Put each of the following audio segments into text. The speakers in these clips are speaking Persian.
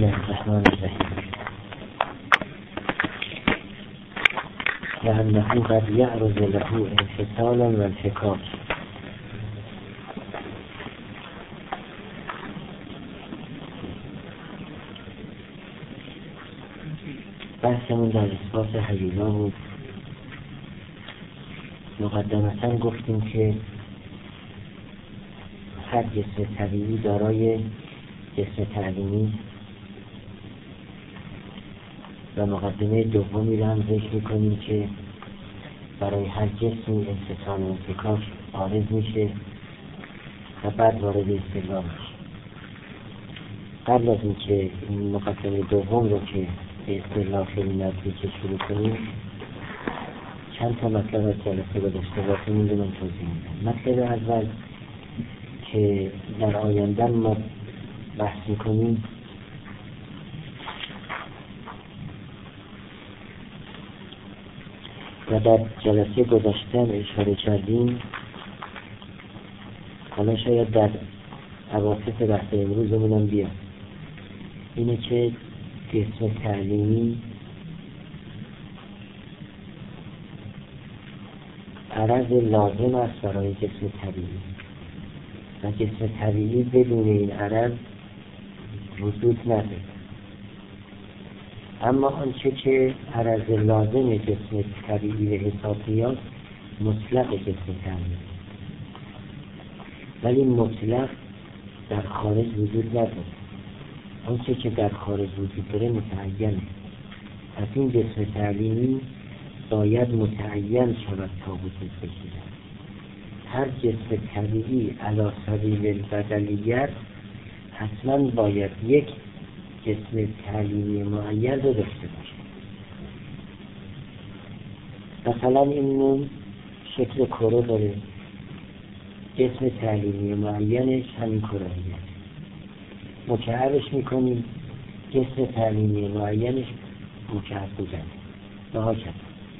الله الرحمن الرحیم. لأنه قد يعرض له انفصالا و انفکاک. بحثمون در اثبات حقیقا بود. مقدمتا گفتیم که هر جسم طبیعی دارای جسم تعلیمی و مقدمه دومی رو هم ذکر می‌کنیم که برای هر جسمی انفصال و انفکاک عارض میشه و بعد وارد استدلال میشه. قبل از اینکه این مقدمه دوم رو که به استدلال خیلی نزدیک شروع کنیم، چند تا مطلب از جلسه گذشته واسمون رو من توضیح میدم. مطلب اول که در آینده ما بحث میکنیم و در جلسه گذشته اشاره کردیم، حالا شاید در اواسط بحث امروزمون هم بیاد، اینه که جسم تعلیمی عرض لازم است برای جسم طبیعی و جسم طبیعی بدون این عرض وجود نداره. اما آنچه که عرض لازم جسم طبیعی به حساب میاد مطلق جسم طبیعی، ولی مطلق در خارج وجود نداره. آنچه که در خارج وجود داره متعینه. از این جسم تعلیمی باید متعین شود تا وجود بگیرد. هر جسم طبیعی علی سبیل البدلیت حتما باید یک جسم تعلیمی معین رو داشته باشه. مثلا این نون شکل کره داره، جسم تعلیمی معینش همین کره هست. مکعبش میکنیم، جسم تعلیمی معینش مکعب بودن نها کرد.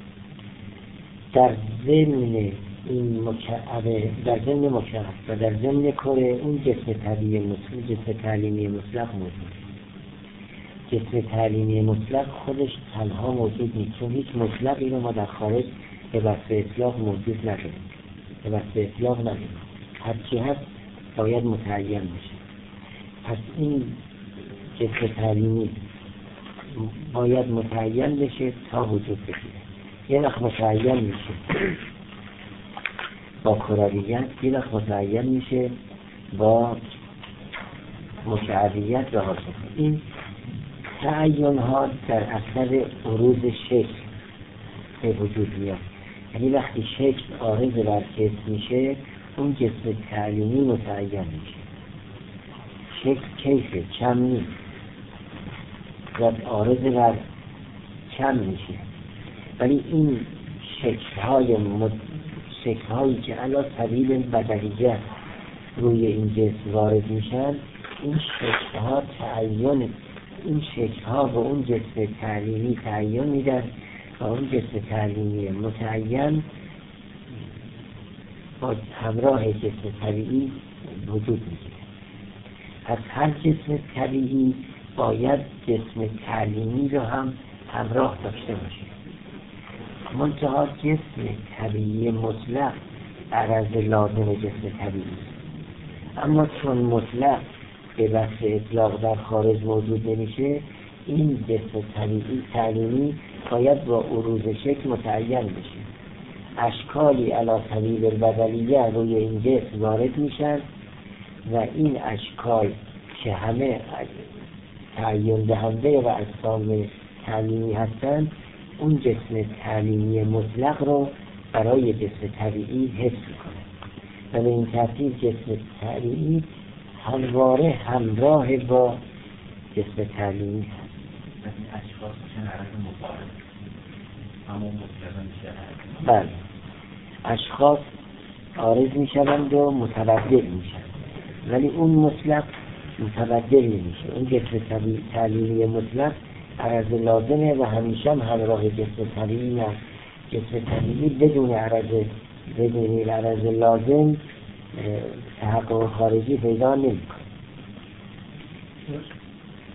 در ضمن این مکعب، در ضمن مکعب و در ضمن کره اون جسم طبیعی مطلق، جسم تعلیمی مطلق موجود. جسم تعلیمی مطلق خودش تنها موجود نیست، چون هیچ مطلقی رو ما در خارج به وصف اطلاق موجود نداریم. به وصف اطلاق نداریم. هر چی هست باید متعین بشه. پس این جسم تعلیمی باید متعین بشه تا وجود بگیره. یه وقت متعین میشه با کرویت، یه وقت متعین میشه با مکعبیت و حاصل. این تعین ها در اثر عروض شکل به وجود میاد. یعنی وقتی شکل عارض بر جسم میشه، اون جسم تعلیمی متعین میشه. شکل کیفه، کم نیست و عارض بر کم میشه، ولی این شکل‌هایی که علی سبیل بدلیت روی این جسم وارد میشن، این شکل‌ها تعین، این شکل‌ها به اون جسم تعلیمی تعین میدن و اون جسم تعلیمی متعین با همراه جسم طبیعی وجود میگیره. از هر جسم طبیعی باید جسم تعلیمی رو هم همراه داشته باشه. منتها جسم طبیعی مطلق عرض لازم جسم طبیعی، اما چون مطلق به وصف اطلاق در خارج موجود نمیشه، این جسم طبیعی تعلیمی باید با عروض شکل متعین بشه. اشکالی علی سبیل البدلیه روی این جسم وارد میشن و این اشکال که همه تعیین دهنده و اجسام تعلیمی هستند، اون جسم تعلیمی مطلق رو برای جسم طبیعی حفظ کنه و به این ترتیب جسم طبیعی همواره همراه با جسم تعلیمی هست. این اشخاص میشن عرض مبارد، اما مطلقا میشه. بله، اشخاص عارض میشوند و متبدل میشن، ولی اون مطلق متبدل نمیشه. اون جسم تعلیمی مطلق عرض لازمه و همیشه هم همراه جسم طبیعی هست. جسم طبیعی بدون عرض لازم تحقق خارجی پیدا نمیکنه.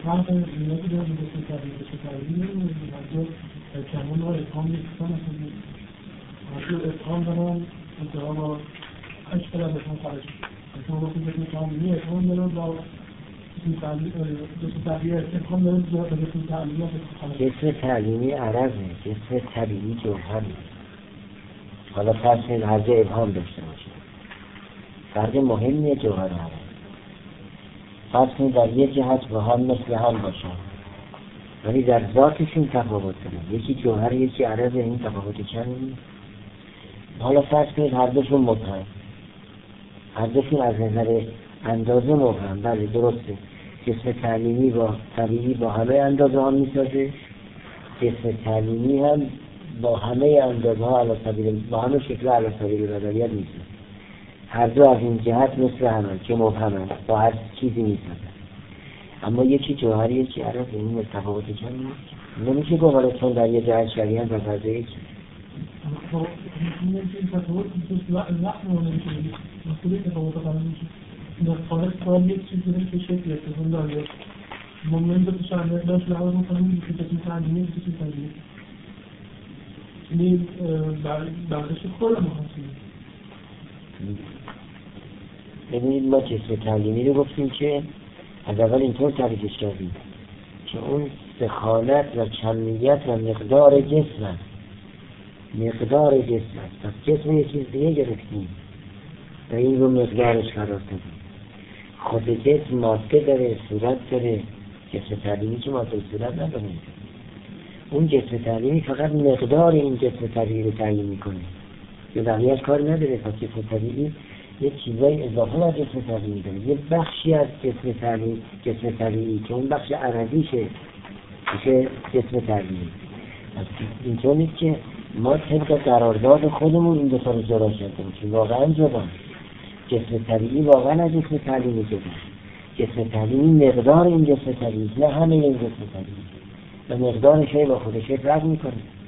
فرق نیازی داره به جسم طبیعی به طبیعی نمیده کمون رو اتهام نیستن اصلا اتهام دارن انتها با عشق را بهتون خارج اتهام با خود جسم طبیعی اتهام دارن با جسم طبیعی اتهام دارن با جسم طبیعی جسم تعلیمی عرضه، جسم طبیعی جوهری. حالا فرض کنید هر جا ابهام داشته باشه، فرق مهمیه جوهر عرض. فرض کنید در یک جهت با هم مثل هم باشن ولی در ذاتشون تفاوت داره، یکی جوهر یکی عرض، این تفاوت کمی. حالا فرض کنید هر دوشون مبهم، هر دوشون از نظر اندازه مبهم. بله درسته، جسم تعلیمی با طبیعی با همه اندازه ها میسازه، جسم تعلیمی هم با همه اندازه ها با همه شکل علی سبیل بدلیت میسازه. هر دو از این جهت مثل همه که مبهمن، با هر چیزی میسازه. اما یکی جوهر یکی عرض، این تفاوت کمی نیست. نمیشه گفت چون در یه جهت شریعن و فرض یکی. این تفاوت لحن رو نمیشه مسئولی تفاوت قرار میشه. نفاقت باید یک چیزی داره که شکل اتفاق داره. ممکن به شرمه داشت لحاظ میکنیم که جسم تعلیمی جسم تعلیمی این برداشت خود ما هستیم. ببینید ما جسم تعلیمی رو گفتیم که از اول اینطور تعریفش کردیم که اون سخانت و کمیت و مقدار جسم است. مقدار جسم است. پس جسم یه چیز دیگه گرفتیم و این رو مقدارش قرار دادیم. خود جسم ماده داره، صورت داره. جسم تعلیمی که ماده صورت نداره. اون جسم تعلیمی فقط مقدار این جسم طبیعی رو تعیین میکنه، یه بقیه‌اش کار نداره. پس جسم طبیعی یه چیزای اضافه بر جسم طبیعی داره، یه بخشی از جسم طبیعی که اون بخش عرضیشه میشه جسم طبیعی. اینطور نیست که ما طبق قرارداد خودمون این دو تا رو جدا کردیم که واقعا جدا. جسم طبیعی واقعا از جسم تعلیمی جدا. جسم تعلیمی مقدار این جسم طبیعی، نه همه این جسم طبیعی، و مقدارش با خودش فرق میکنه.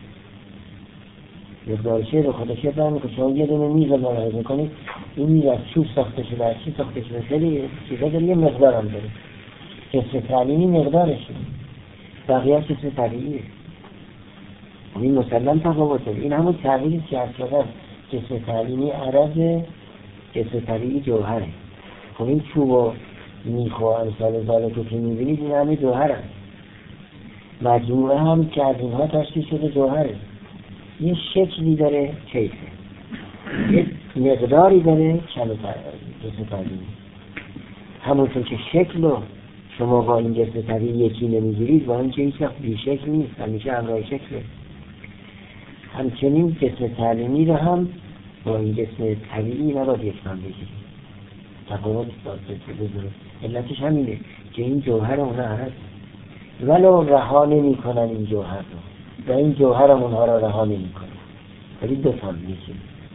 مقدارش با خودش فرق میکنه. شما یه دونه میز رو ملاحظه کنید، این میز از چوب ساخته شده، از چی ساخته شده، خیلی چیزا داره، یه مقدار هم داره. جسم تعلیمی مقدارشه، بقیه جسم طبیعیه. این مسلم تفاوت داره. این همون تغییری که اصلا جسم تعلیمی عرض، جسم طبیعی جوهره. خب این چوب و میخ و امثال ذالک که میبینید این همه جوهر هست. مجموعه هم که از اینها تشکیل شده جوهره. یه شکلی داره، کیفه، یه مقداری داره، جسم طبیعی. همونطور که شکل رو شما با این جسم طبیعی یکی نمیگیرید، با این که هیچ وقت بی شکل نیست، همیشه همراه شکله. همچنین جسم تعلیمی رو هم با این جسم طبیعی نباید یکسان بگیرید. تفاوت بزرگ. علتش همینه که این جوهر اونها عرض ولو رها نمی کنن این جوهر رو و این جوهر هم اونها را رها نمی کنن، ولی دو تا میشه.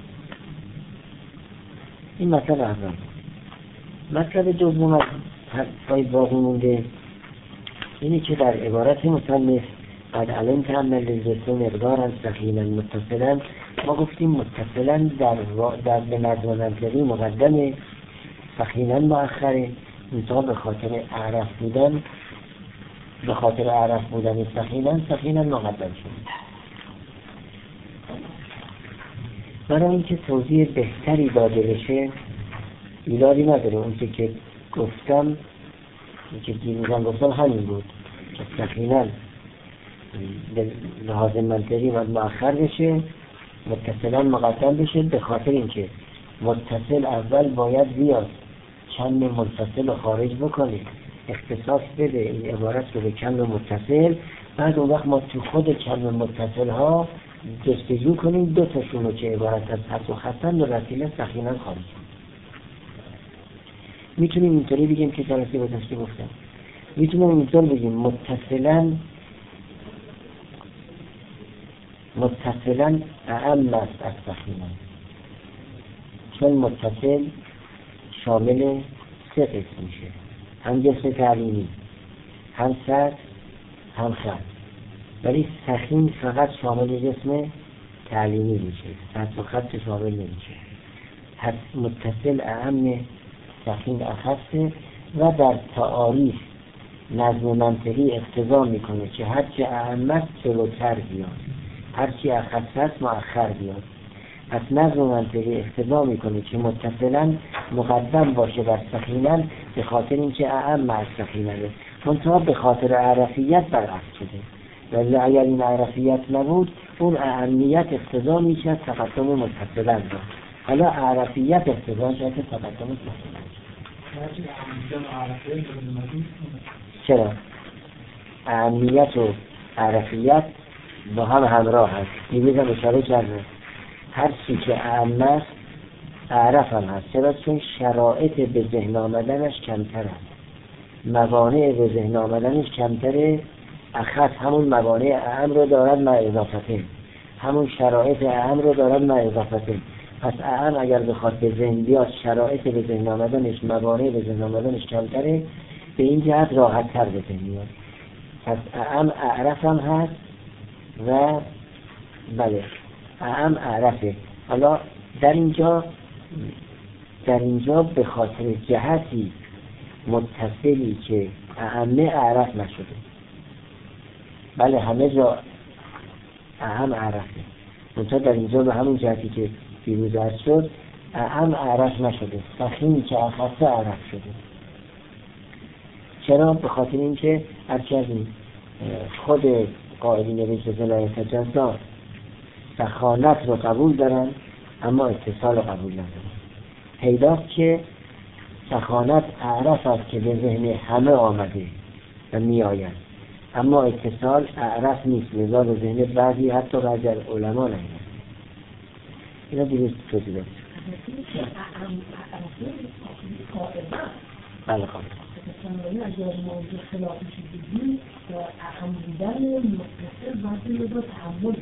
این مطلب اول. مطلب دوم از حرفای باقی مونده اینه که در عبارت مصنف قد علمت ان للجسم مقدارا ثقیلا متصلا، ما گفتیم متصلا در به نظم منطقی مقدمه، ثقیلا مؤخره. اینطور به خاطر عرف بودن ثقیلا مقدم شد. برای اینکه توضیح بهتری داده بشه ایرادی نداره. اون که گفتم، که دیروزم گفتم همین بود که ثقیلا به لحاظ منطقی باید مؤخر بشه، متصلا مقدم بشه، به خاطر اینکه متصل اول باید بیاد کم منفصل رو خارج بکنه، اختصاص بده این عبارت رو به کم متصل. بعد اون وقت ما تو خود کم متصل ها جستجو کنیم دو تاشون رو که عبارت از حس و خستن و رسیله ثقیلا خارج کنیم. میتونیم اینطوری بگیم که جلسه گذشته گفتم، میتونیم اینطور بگیم متصلا اعم است از ثقیلا، چون متصل شامل سه قسم میشه، هم جسم تعلیمی، هم سطح، هم خط. ولی ثقیل فقط شامل جسم تعلیمی میشه، سطح و خط شامل نمیشه. پس متصل اعم، ثقیل اخصه. و در تعاریف نظم منطقی اقتضا میکنه که هرچی اعم است جلوتر بیاد، هرچی اخص است مؤخر بیاد. پس نظم منطقی اقتضا میکنه که متصلا مقدم باشه بر سخینا، به خاطر اینکه اعم از سخینا منتها به خاطر عرفیت برعکس شده. ولی اگر این عرفیت نبود اون اهمیت اقتضا میشه تقدم متصلا را. حالا عرفیت اقتضا شده تقدم متصلا. چرا؟ اهمیت و عرفیت با هم همراه هست. میبینم اشاره کرده هر چی که اهم است اعرف هم هست. چرا؟ چون شرایط به ذهن آمدنش کمتر هست، موانع به ذهن آمدنش کمتره. اخص همون موانع اهم رو دارد مع اضافته، همون شرایط اهم رو دارد مع اضافته. پس اهم اگر بخواد به ذهن بیاد شرایط به ذهن آمدنش، موانع به ذهن آمدنش کمتره، به این جهت راحت تر به ذهن میاد. پس اهم اعرف هم هست و بله اهم اعرفه. حالا در اینجا به خاطر جهتی متصلی که اهمه اعرف نشده. بله همه جا اهم اعرفه، منتها در اینجا به همون جهتی که دیروز عرض شد اهم اعرف نشده، سخینی که اخصه اعرف شده. چرا؟ به خاطر اینکه هرچی از این خود قائلین رجل لا یتجزا سخانت رو قبول دارن اما اتصال رو قبول ندارن. پیداست که سخانت اعرف است که به ذهن همه آمده و می آید، اما اتصال اعرف نیست، لذا به ذهن بعضی حتی بعضی از علما نمیاد. اینا دیروز توضیح داریم. بله خواهد اگر موضوع خلافی شدیدی و اهم بودن متصل باید رو تحمل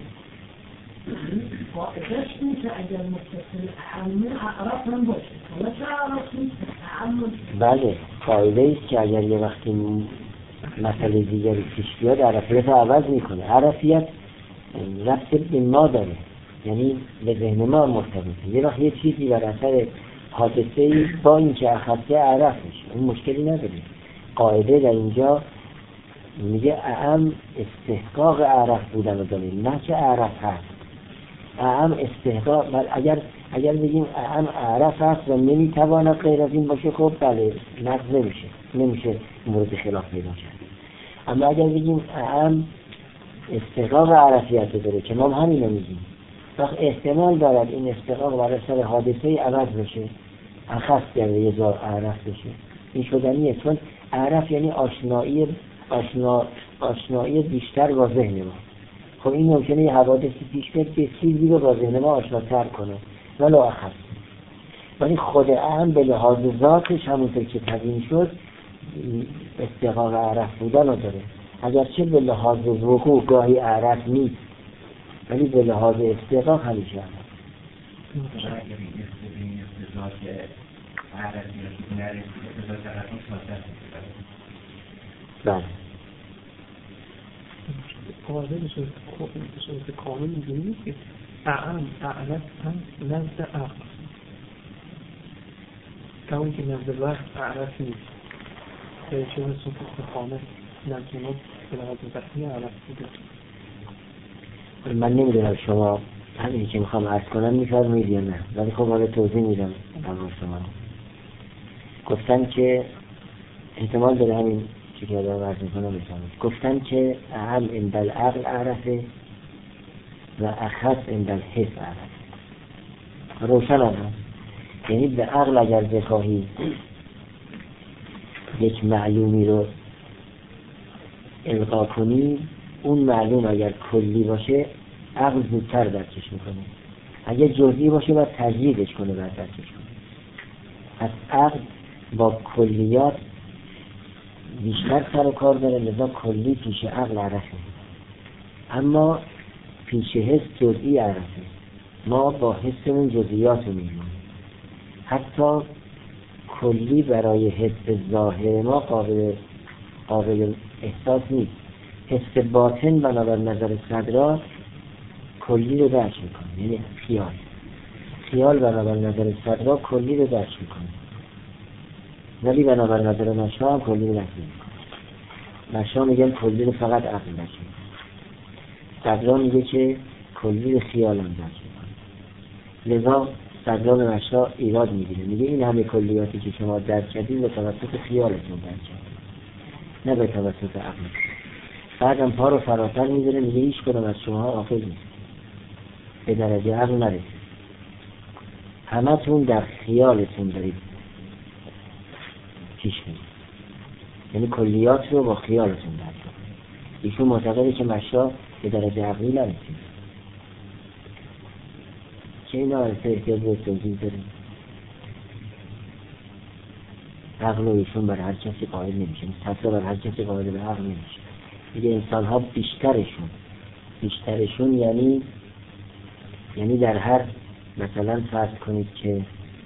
قاعدش این که اگر متصل اهمه اعراف هم باشه حالا چه اعراف نیست تحمل. بله قاعده ایست که اگر یه وقتی مسئله دیگری پیش بیاد عرفیت رو عوض میکنه. عرفیت ربط به ما داره، یعنی به ذهن ما مرتبطه. یه وقت یه چیزی بر اثر حادثه‌ای با این که اخصه اعرف میشه، این مشکلی نداره. قاعده در اینجا میگه اعم استحقاق اعرف بودن رو داره، نه که اعرف هست. اعم استحقاق، اگر بگیم اعم اعرف هست و نمیتواند غیر از این باشه، خب بله نقض نمیشه مورد خلاف پیدا کرد. اما اگر بگیم اعم استحقاق عرفیت داره که ما همین رو میگیم، وقت احتمال دارد این استحقاق بر اثر حادثه‌ای عوض بشه، اخص در یه جا اعرف بشه، این شدنیه. چون اعرف یعنی آشنایی بیشتر با ذهن ما. خب این ممکنه یه حوادثی پیش بیاد که چیزی رو با ذهن ما آشناتر کنه ولی اخص، ولی خود اهم به لحاظ ذاتش همونطور که تبیین شد استحقاق اعرف بودن رو داره. اگرچه به لحاظ وقوع گاهی اعرف نیست ولی به لحاظ استحقاق همیشه اعرف. بله قاعده به صورت کامل می‌دونید که اعم اعرف هم نزد عقل، کمون که نزد وقت اعرف نیست. به چون صورت کامل نزد ما به لحاظ وقتی اعرف بوده. من نمیدونم شما همین که میخوام عرض کنم میفرمایید یا نه، ولی خب حالا توضیح میدم برای شما. گفتن که احتمال داره همین چی که دارم عرض میکنم میفرمایید. گفتن که اعم عند العقل اعرفه و اخص عند الحس اعرفه. روشن هم یعنی به عقل اگر بخواهی یک معلومی رو القا کنی، اون معلوم اگر کلی باشه عقل زودتر درکش میکنه، اگر جزئی باشه باید تجدیدش کنه بعد درکش کنه. پس عقل با کلیات بیشتر سر و کار داره، لذا کلی پیش عقل عرفه، اما پیش حس جزئی عرفه. ما با حسمون جزئیات رو می‌بینیم، حتی کلی برای حس ظاهر ما قابل احساس نیست. حس باطن بنابر نظر صدرا کلی رو درک میکنه، یعنی خیال بنابر نظر صدرا کلی رو درک میکنه، ولی بنابر نظر مشاهد هم کلی رو درک میکنه. مشا میگن کلی رو فقط عقل درک میکنه. صدرا میگه که کلی رو خیال هم درک میکنه. لذا صدرا به مشا ایراد میگیره، میگه این همه کلیاتی که شما درک کردید به توسط خیالتون درک کردید، نه به توسط عقل. بعدم پا رو فراتر میذاره، میگه هیچ کدوم از شما عاقل نیست، به درجه عقل نرسید، همتون در خیالتون دارید پیش میرید، یعنی کلیات رو با خیالتون درک کنید. ایشون معتقده که مشا به درجه عقلی نرسید. که اینا عرصه احتیاج به توضیح داریم. عقل و ایشون بر هر کسی قائل نمیشه، حتی بر هر کسی قائل به عقل نمیشه. میگه انسان ها بیشترشون یعنی در هر، مثلا فرض کنید که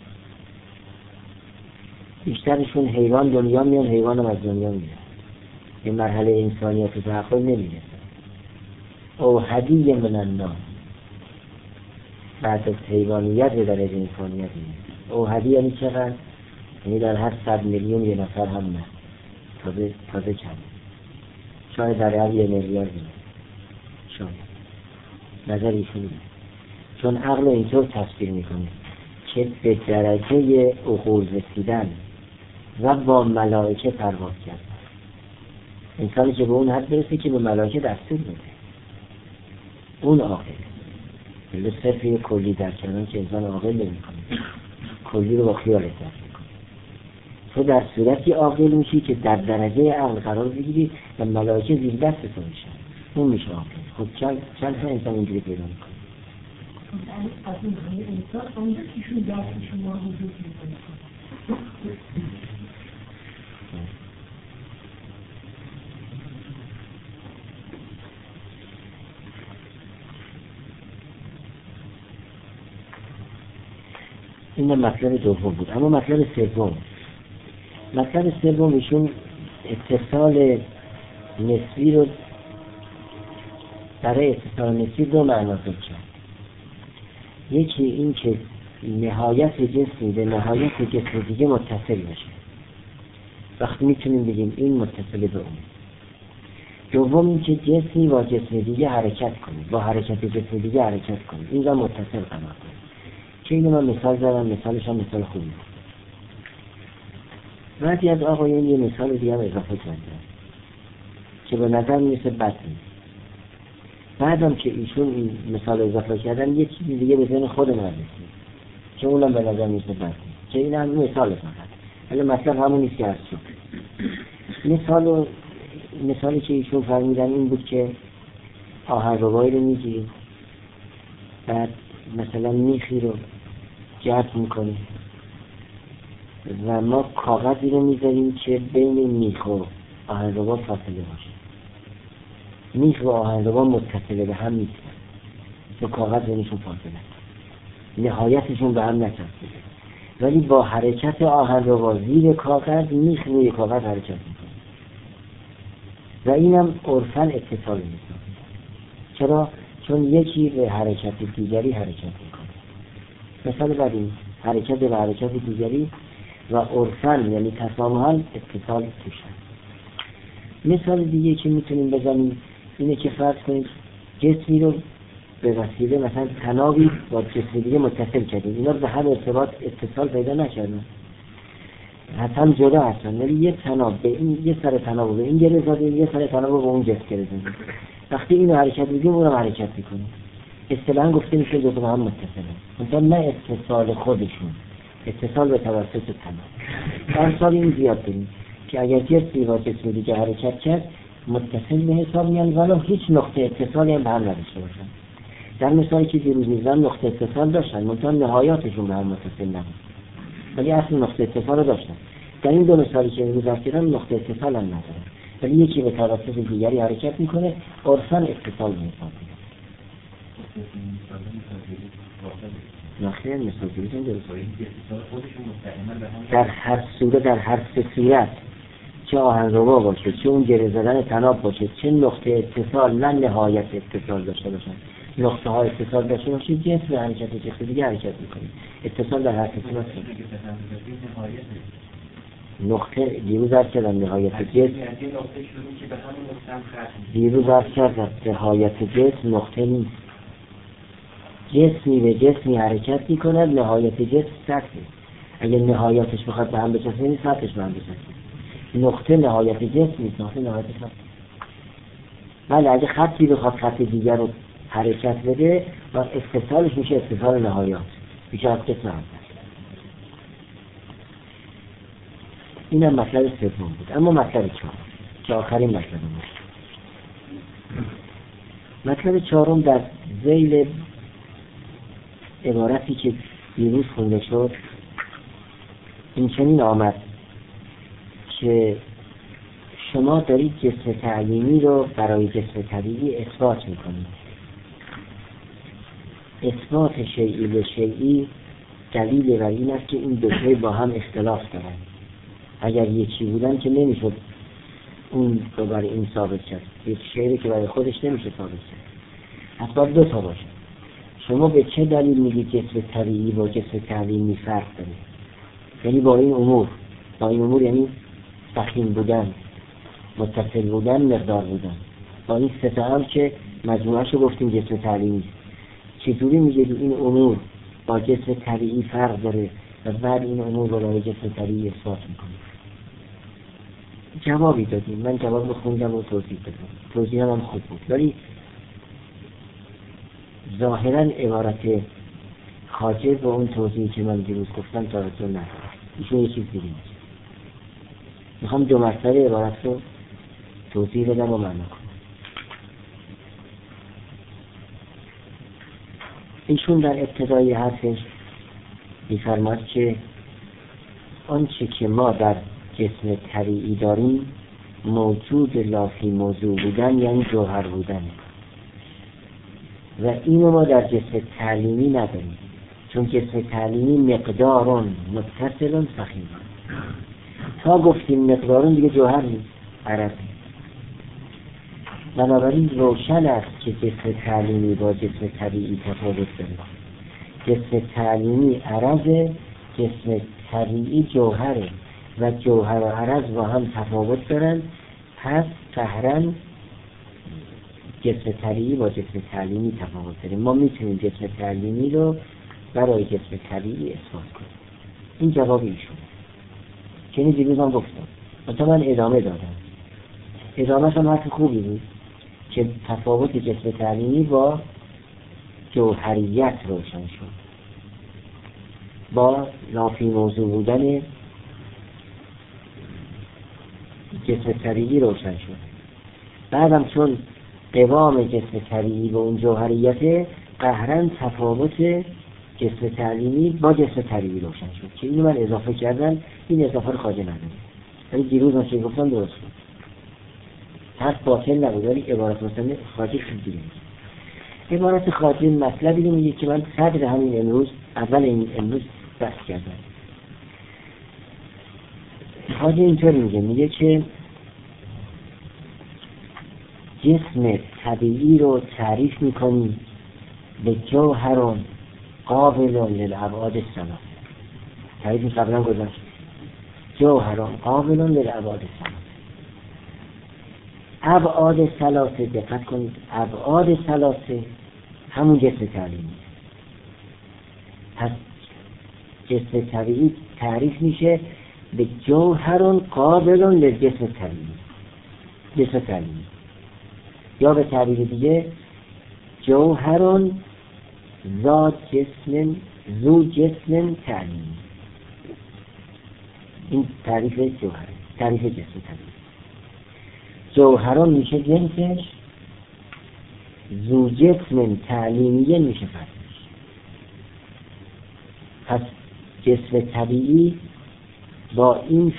بیشترشون حیوان دنیا میان، حیوان هم از دنیا میره، این مرحله انسانیت و تعقل نمیره. او هدیه من الناس، بعد از حیوانیت به درجه انسانیت میره. او هدیه یعنی چقدر؟ یعنی در هر 100 میلیون یه نفر هم نه، تازه کم، شاید در هر 1 میلیارد نه، شاید. نظر ایشون چون عقل اینطور تفسیر میکنه که به درجه عقول رسیدن و با ملائکه پرواز کردن. انسانی که به اون حد برسه که به ملائکه دستور بده، اون عاقل. ولی صرف یه کلی درک کردن که انسان عاقل نمیکنه، کلی رو با خیالت درک میکنه. تو در صورتی عاقل میشی که در درجه عقل قرار بگیری و ملائکه زیر دست تو میشن، اون میشه عاقل. خب چند تا انسان اینجوری پیدا میکنه؟ از این همه انسان آنجا کشون دست شما وجود میکنه. این مطلب دوم بود. اما مطلب سوم ایشون اتصال نسبی رو برای اتصال نسبی دو معنا کرد. یکی این که نهایت جسمی به نهایت جسم دیگه متصل باشه، وقتی میتونیم بگیم این متصل به اون. دوم این که جسمی با جسم دیگه حرکت کنه، با حرکت جسم دیگه حرکت کنه، این را متصل قرار کنه. که اینو من مثال زدم، مثالش هم مثال خوبی بود. بعدی از آقایون یه مثال دیگه هم اضافه کردن که به نظر میرسه بد نیست. بعدم که ایشون این مثال اضافه کردن یه چیزی دیگه به ذهن خود من رسید که اونم به نظر میرسه بد نیست، که این هم مثال فقط، ولی مطلب همون نیست که از شد. مثالی که ایشون فرمودن این بود که آهنربایی رو میگیریم، بعد مثلا میخی رو جمع میکنیم و ما کاغذی رو میذاریم که بین میخ و آهنربا فاصله باشه. میخ و آهنربا متصله به هم نیستن، تو کاغذ بینشون فاصله، نهایتشون به هم نچسبیده، ولی با حرکت آهنربا زیر کاغذ میخ روی کاغذ حرکت میکنه و اینم عرفاً اتصال میکنه. چرا؟ چون یکی به حرکت دیگری حرکت میکنه. مثال بعدی حرکت به حرکت دیگری و عرفاً یعنی تسامحاً اتصال توشن. مثال دیگه که میتونیم بزنیم اینه که فرض کنید جسمی رو به وسیله مثلا تنابی با جسم دیگه متصل کردیم، اینا به هم اتصال پیدا نکردن، حتما جدا هستن، ولی یه تناب به این، یه سر تناب به این گره زدیم، یه سر تناب به اون جسم گره زدیم. وقتی اینو حرکت میدیم اونم حرکت میکنه. اصطلاحاً گفته میشه دو تا با هم متصله، مثلا نه اتصال خودشون، اتصال به توسط تناب. مثال این زیاد داریم که اگر جسمی با جسم دیگه حرکت کرد متصل به حساب میان ولی هیچ نقطه اتصالی هم به هم نداشته باشن. در مثالی که دیروز میزدن نقطه اتصال داشتن، منتها نهایاتشون به هم متصل نبود، ولی اصل نقطه اتصال رو داشتن. در این دو مثالی که دیروز کردن نقطه اتصال هم ندارن، ولی یکی به توسط دیگری حرکت میکنه، عرفاً اتصال به حساب میاد. نخیر مثال دیروز درست. در هر صورت، در هر سه صورت، چه آهنربا باشه، چه اون گره زدن تناب باشه، چه نقطه اتصال نه نهایت اتصال داشته باشن، نقطه های اتصال داشته باشه، جنس به حرکت جسم دیگه حرکت میکنه. اتصال در هر صورت نقطه دیروز عرض کردم نهایت جسم یه نقطه شروع که به همون نقطه هم ختم. دیروز عرض کردم نهایت جسم نقطه نیست. جسمی به جسمی حرکت میکند، نهایت جسم سطحه. اگر نهایتش بخواد به هم بچسبه نیست، سطحش به هم بچسبه. نقطه نهایت جسم نیست، نقطه نهایت سطح. بله اگه خطی بخواد خط دیگر رو حرکت بده و اتصالش میشه اتصال نهایات، میشه از جسم هم. این هم مطلب سوم بود. اما مطلب چهارم که آخرین مطلب بود، مطلب چهارم در ذیل عبارتی که دیروز خونده شد این چنین آمد که شما دارید جسم تعلیمی رو برای جسم طبیعی اثبات میکنید. اثبات شیئی به شیئی دلیل بر این است که این دو شیء با هم اختلاف دارن. اگر یکی بودن که نمیشد اون رو برای این ثابت کرد، یک شیئی که برای خودش نمیشه ثابت کرد، اصلا دو تا باشه. شما به چه دلیل میگید جسم طبیعی با جسم تعلیمی فرق داره؟ یعنی با این امور یعنی سخین بودن، متصل بودن، مقدار بودن. با این سه تا هم که مجموعه‌شو گفتیم جسم تعلیمی. چطوری میگید این امور با جسم طبیعی فرق داره و بعد این امور رو برای جسم طبیعی اثبات میکنید؟ جوابی دادیم. من جواب رو خوندم و توضیح دادم. توضیح هم خوب بود، ولی ظاهراً عبارت خاطر با اون توضیحی که من دیروز گفتم توجه نداره. ایشون یه چیز دیگه میگه. میخوام دو مرتبه عبارت رو توضیح بدم و معنا کنم. ایشون در ابتدای حرفش می‌فرماد که آنچه که ما در جسم طبیعی داریم موجود لافی موضوع بودن یعنی جوهر بودن و اینو ما در جسم تعلیمی نداریم، چون جسم تعلیمی مقدارون متصلون سخیمون. تا گفتیم مقدارون دیگه جوهر نیست، عرض. بنابراین روشن است که جسم تعلیمی با جسم طبیعی تفاوت داره. جسم تعلیمی عرض، جسم طبیعی جوهره و جوهر و عرض با هم تفاوت دارن. پس قهرن جسم طبیعی با جسم تعلیمی تفاوت داره. ما میتونیم جسم تعلیمی رو برای جسم طبیعی اثبات کنیم. این جواب ایشون که دیروز هم گفتم و من ادامه دادم. ادامه هم حرف خوبی بود که تفاوت جسم تعلیمی با جوهریت روشن شد، با لافی موضوع بودن جسم طبیعی روشن شد. بعدم چون قوام جسم طبیعی با اون جوهریت قهرن تفاوت جسم تعلیمی با جسم طبیعی روشن شد که اینو من اضافه کردم. این اضافه رو خواجه ندارم، ولی دیروز من چه گفتم درست بود. حرف باطل نبود، ولی عبارت مثلا خواجه خیلی دیگه. عبارت خواجه مطلبی رو میگه که من صدر همین امروز امروز بحث کردم. خواجه اینطور میگه که جسم طبیعی رو تعریف میکنی به جوهر قابل للابعاد الثلاثه. تعریف قبلا گذاشت. جوهر قابل للابعاد الثلاثه. ابعاد ثلاثه، دقت کنید، ابعاد ثلاثه همون جسم تعلیمی. پس جسم طبیعی تعریف میشه به جوهر قابل للجسم طبیعی. جسم تعلیمی یا به تعبیر دیگه جوهر ذو جسم تعلیمی. این تعریف جوهر، تعریف جسم طبیعی. جوهران میشه جنسش، ذو جسم تعلیمی میشه فرقش. پس جسم طبیعی با این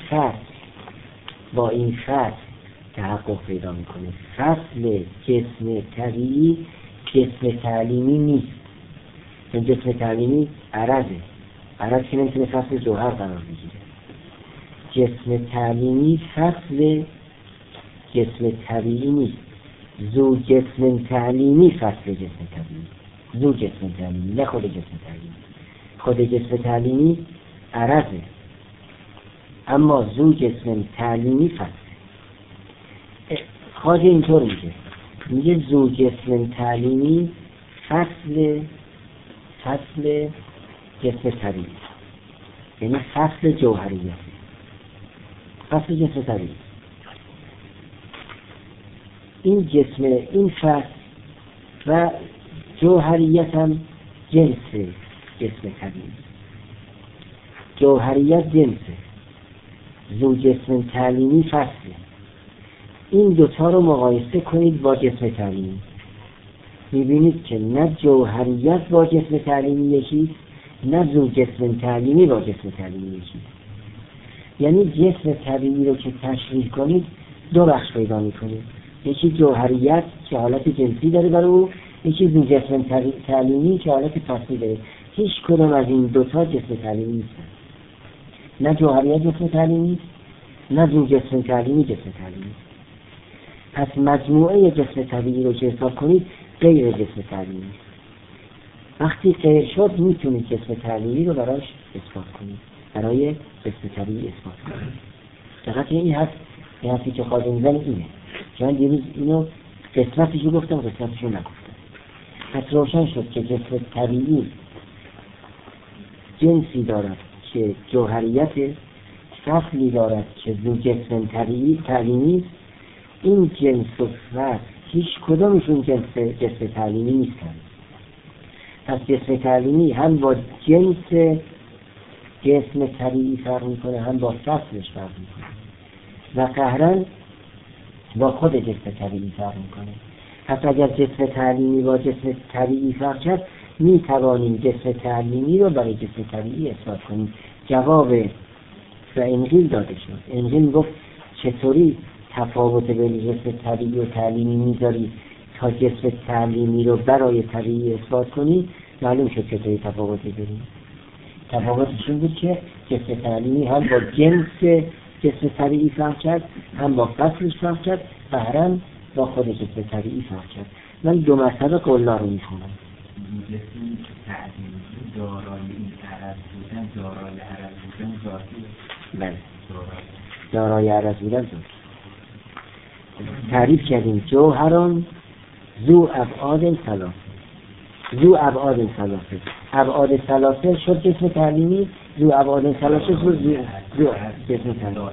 فصل تحقق پیدا میکنه. فصل جسم طبیعی جسم تعلیمی نیست، چون جسم تعلیمی عرضه. عرض که نمیتونه فصل جوهر قرار بگیره. جسم تعلیمی فصل جسم طبیعی نیست. ذو جسم تعلیمی فصل جسم طبیعی. ذو جسم تعلیمی، نه خود جسم تعلیمی. خود جسم تعلیمی عرضه. اما ذو جسم تعلیمی فصل. خواجه اینطور میگه ذو جسم تعلیمی فصل جسم طبیعی، یعنی فصل جوهریت، فصل جسم طبیعی. این جسم، این فصل و جوهریت هم جنس جسم طبیعی، جوهریت جنسه، ذو جسم تعلیمی فصله. این دوتا رو مقایسه کنید با جسم تعلیمی، میبینید که نه جوهریت با جسم تعلیمی یکیست، نه ذو جسم تعلیمی با جسم تعلیمی یکیست. یعنی جسم طبیعی رو که تشریح کنید دو بخش پیدا میکنید، یکی جوهریت که حالت جنسی داره برای او، یکی ذو جسم تعلیمی که حالت فصلی داره. هیچ کدوم از این دوتا جسم تعلیمی نیستن، نه جوهریت جسم تعلیمی نه ذو جسم تعلیمی جسم تعلیمی. پس مجموعه جسم طبیعی رو که حساب کنید غیر جسم تعلیمی. وقتی غیر شد میتونید جسم تعلیمی رو براش اثبات کنید، برای جسم طبیعی اثبات کنید. دقیقاً این حرفی که خواهد میزنه اینه که من دیروز اینو قسمتشو گفتم قسمتشو نگفتم. پس روشن شد که جسم طبیعی جنسی دارد که جوهریت، فصلی دارد که ذو جسم تعلیمی. این جنس و فصل هیچ کدومشون جسم تعلیمی نیستن. پس جسم تعلیمی هم با جنس جسم طبیعی فرق میکنه، هم با فصلش فرق میکنه و قهرن با خود جسم طبیعی فرق میکنه. پس اگر جسم تعلیمی با جسم طبیعی فرق کرد میتوانیم جسم تعلیمی رو برای جسم طبیعی اثبات کنیم. جواب و انجیل داده شد. انجیل گفت چطوری تفاوت بین جسم طبیعی و تعلیمی میذاری تا جسم تعلیمی رو برای طبیعی اثبات کنی. معلوم شد چطوری تفاوتی داریم. تفاوتش این بود که جسم تعلیمی هم با جنس جسم طبیعی فرق کرد، هم با فصلش فرق کرد و هم با خود جسم طبیعی فرق کرد. من دو مطلب قلنا رو میخونم. جسم تعلیمی دارای این عرض بودن، دارای عرض بودن ذاتی. بله، دارای عرض بودن ذاتی. تعریف کردیم جوهران ذو ابعاد ثلاثه، ذو ابعاد ثلاثه. ابعاد ثلاثه شد جسم تعلیمی، ذو ابعاد ثلاثه شد ذو جسم تعلیمی.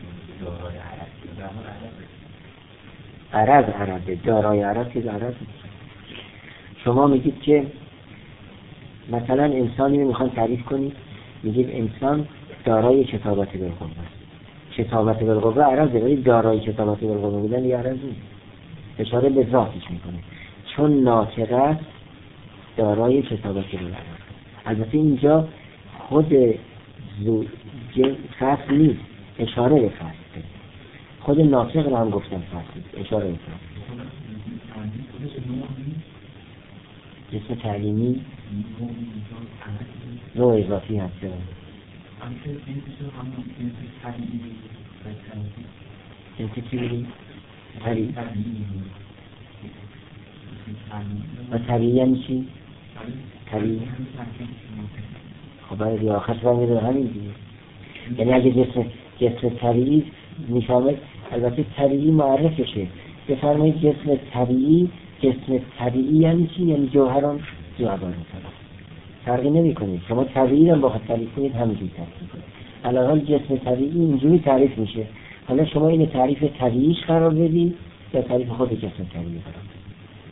عرض دارای عرض که عرض. شما میگید که مثلا انسانی رو میخوان تعریف کنید، میگید انسان دارای کتابت بالقوه است. کتابت بالقوه عرضه، ولی دارای کتابت بالقوه بودن یه عرض نیست. اشاره به ذاتش میکنه چون ناطق است دارای کتابت بالقوه. البته اینجا خود فصل نیست، اشاره به فصل. خود ناطق رو هم گفتن فصل، اشاره به فصل. جسم تعلیمی نوع اضافی هست. جنس چی بودیم؟ طبیعی. و طبیعی یعنی چی؟ طبیعی. خب باید آخرش باید همین دیگه. یعنی اگه جسم طبیعی میفهمد، البته طبیعی معرفشه. بفرمایید جسم طبیعی یعنی چی؟ یعنی جوهران ابعاد فرقی نمی کنید. شما طبیعی هم با خود تعریف کنید همینجوری تعریف کنید. الان جسم طبیعی اینجوری تعریف میشه. حالا شما این تعریف طبیعیش قرار بدید یا تعریف خود جسم طبیعی قرار بدید.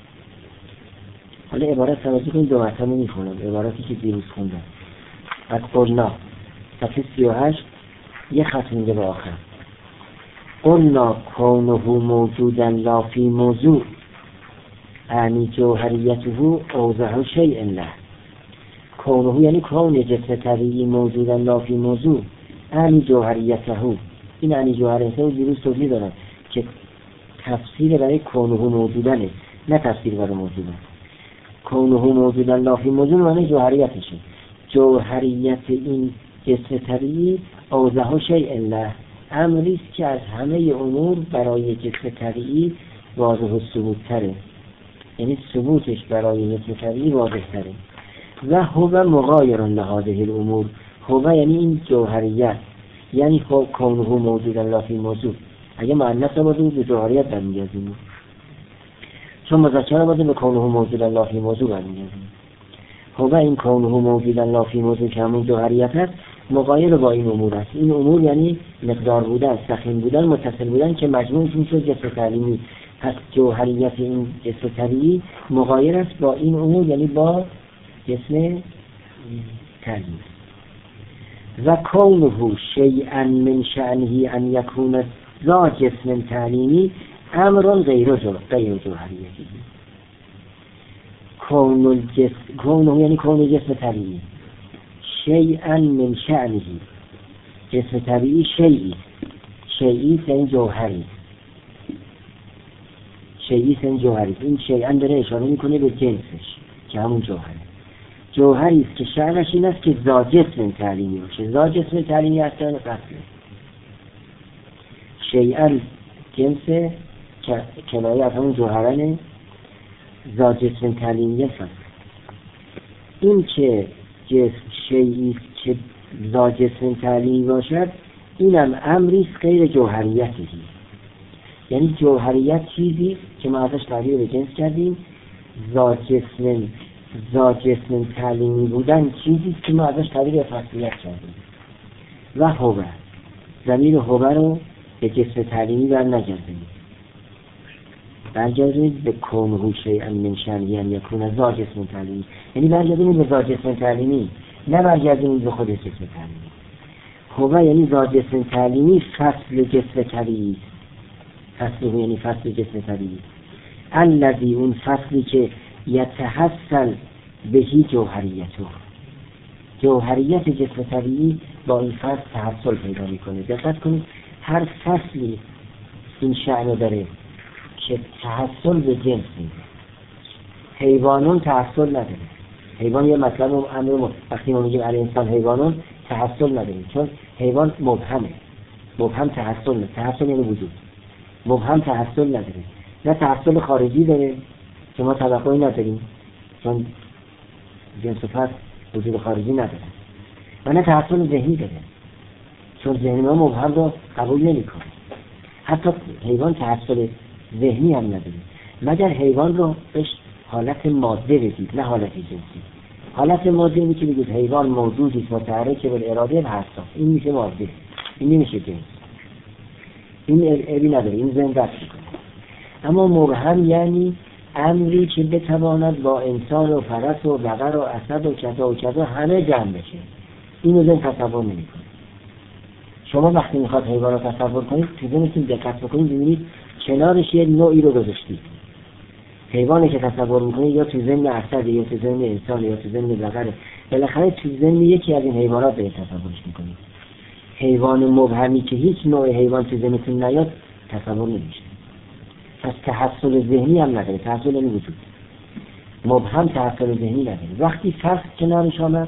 حالا عبارت توجه کنید، دو مطلب میخونم عبارتی که دیروز خوندم. از قلنا صفحه 38 یه خط میده به آخر. قلنا کونه موجودا لا فی موضوع اعنی جوهریته اوضح شیء له. کونه یعنی کون جسم طبیعی موجودا لا فی موضوع اعنی جوهریته. این اعنی جوهریته دیروز توضیح دادم که تفسیر برای کونه موجودنه، نه تفسیر برای موجودن. کونه موجودا لا فی موضوع معنی جوهریتشه. جوهریت این جسم طبیعی اوضح شیء له، امریست که از همه امور برای جسم طبیعی واضح و ثبوت تره، یعنی ثبوتش برای جسم طبیعی واضح تره. و هو مغایر لهذه الامور، هو یعنی این جوهریت یعنی خب کونه موجود لا فی موجود. اگه مؤنث باشه به جوهریت برمیگردیم، چون مذکر باشه به کونه موجود لا فی موجود برمیگردیم. خب این کونه موجود لا فی موجود که همون جوهریت هست مغایر با این امور است. این امور یعنی مقدار بودن، سخن بودن، متصل بودن که مجموعش میشه جسم تعلیمی. پس جوهریت این جسم طبیعی مغایر است با این امور، یعنی با جسم تعلیمی. و کونه شیئا من شأنه ان یکون ذا جسم تعلیمی امر غیر جوهریتی. کونه یعنی کون جسم طبیعی، شیئا من شأنه جسم طبیعی شیئی این جوهری، شیئی این جوهری. این شیئا داره اشاره میکنه به جنسش که همون جوهری است که شأنش این است که ذا جسم تعلیمی باشه. ذا جسم تعلیمی هستن فصله. شیئا جنس کنایه از همون جوهرانه، ذا جسم تعلیمی فصل. این که جسم شیئی است که ذا جسم تعلیمی باشد اینم امری است غیر جوهریتی. یعنی جوهریت چیزی که ما ازش تعبیر به جنس کردیم، ذا جسم تعلیمی بودن چیزی که ما ازش تعبیر به فصلیت کردیم. و هوه، ضمیر هوه رو به جسم تعلیمی برنگردیم، برگردیم به کونه شیئا من شأنه ان یکون ذا جسم تعلیمی. یعنی برگردیم به ذا جسم تعلیمی، نه برگردیم به خود جسم تعلیمی. هوه یعنی ذا جسم تعلیمی فصل جسم طبیعی. فصل یعنی فصل جسم طبیعی. الذی اون فصلی که یتحصل بهی جوهریت جسم طبیعی با این فصل تحصل پیدا میکنه. دقت کنید هر فصلی این شأن داره که تحصل به جنس میده. حیوانون تحصل نداره. حیوان یه مطلب امر وقتی ما میگیم علی انسان حیوانون تحصل نداره، چون حیوان مبهمه. مبهم تحصل یعنی وجود. مبهم تحصل نداره. نه تحصل خارجی داره که ما توقعی نداریم، چون جنس فصل وجود خارجی نداره. و نه تحصل ذهنی داره، چون ذهن ما مبهم رو قبول نمی‌کنه. حتی حیوان تحصل ذهنی هم نداره، مگر حیوان رو بهش حالت ماده بدید، نه حالت جنسی. حالت ماده اینه که بگید حیوان موجودی است متحرک بالاراده و حساس، این میشه ماده، این نمیشه جنس. این ابی نداره، این ذهن دست میکنه. اما مبهم یعنی امری که بتواند با انسان و فرس و بقر و اسد و کذا و کذا همه جمع بشه، اینو ذهن تصور نمیکنه. شما وقتی میخواد حیوان رو تصور کنید تو ذهنتون دقت بکنید ببینید کنارش یه نوعی رو گذاشتید. حیوانی که تصور میکنید یا تو ذهن اسد یا تو ذهن انسان یا تو ذهن بقر، بالاخره تو ذهن یکی از این حیوانات به تصورش میکنید. حیوان مبهمی که هیچ نوع حیوان تو ذهنتون نیاد تصور نمیشه. پس تحصل ذهنی هم نداره، تحصل یعنی وجود. مبهم تحصل ذهنی نداره. وقتی فصل کنارش آمد